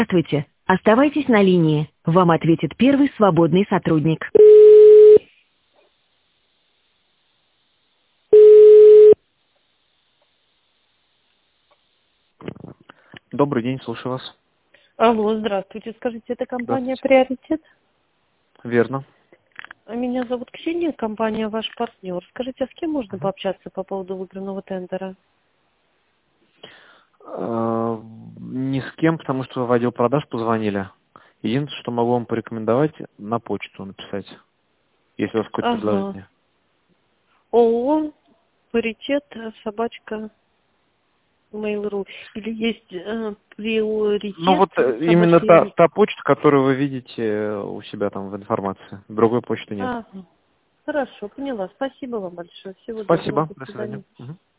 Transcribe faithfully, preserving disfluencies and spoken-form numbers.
Здравствуйте. Оставайтесь на линии. Вам ответит первый свободный сотрудник. Добрый день, слушаю вас. Алло, здравствуйте. Скажите, это компания Здравствуйте. «Приоритет»? Верно. А меня зовут Ксения, компания «Ваш партнер». Скажите, а с кем можно Мгм. пообщаться по поводу выигранного тендера? Э, Ни с кем, потому что в отдел продаж позвонили. Единственное, что могу вам порекомендовать, на почту написать, если у вас какое-то Ага. предложение. ООО «Паритет», собачка, Mail.ru. Или есть э, Ну «Приоритет», вот э, именно собачка та, и... та почта, которую вы видите э, у себя там в информации. Другой почты нет. Ага. Хорошо, поняла. Спасибо вам большое. Всего доброго. Спасибо. До До свидания. свидания. Мгм.